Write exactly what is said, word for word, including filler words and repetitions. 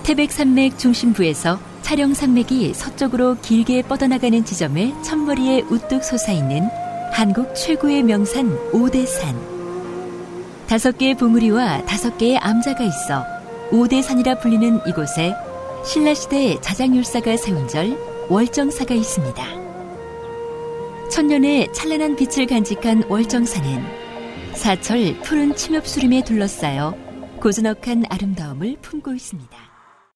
태백산맥 중심부에서 촬영산맥이 서쪽으로 길게 뻗어나가는 지점에 첫머리에 우뚝 솟아있는 한국 최고의 명산 오대산. 다섯 개의 봉우리와 다섯 개의 암자가 있어 오대산이라 불리는 이곳에 신라시대 자장율사가 세운 절 월정사가 있습니다. 천년의 찬란한 빛을 간직한 월정사는 사철 푸른 침엽수림에 둘러싸여 고즈넉한 아름다움을 품고 있습니다.